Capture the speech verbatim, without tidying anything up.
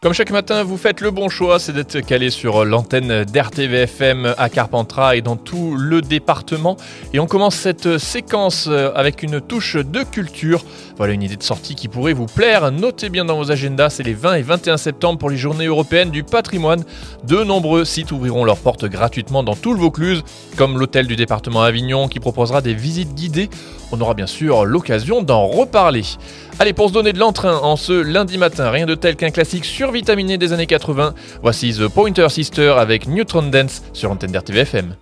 Comme chaque matin, vous faites le bon choix, c'est d'être calé sur l'antenne d'R T V F M à Carpentras et dans tout le département. Et on commence cette séquence avec une touche de culture. Voilà une idée de sortie qui pourrait vous plaire. Notez bien dans vos agendas, c'est les vingt et vingt et un septembre pour les Journées européennes du patrimoine. De nombreux sites ouvriront leurs portes gratuitement dans tout le Vaucluse, comme l'hôtel du département Avignon qui proposera des visites guidées. On aura bien sûr l'occasion d'en reparler. Allez, pour se donner de l'entrain en ce lundi matin, rien de tel qu'un classique survitaminé des années quatre-vingts. Voici The Pointer Sisters avec Neutron Dance sur l'antenne d'R T V F M.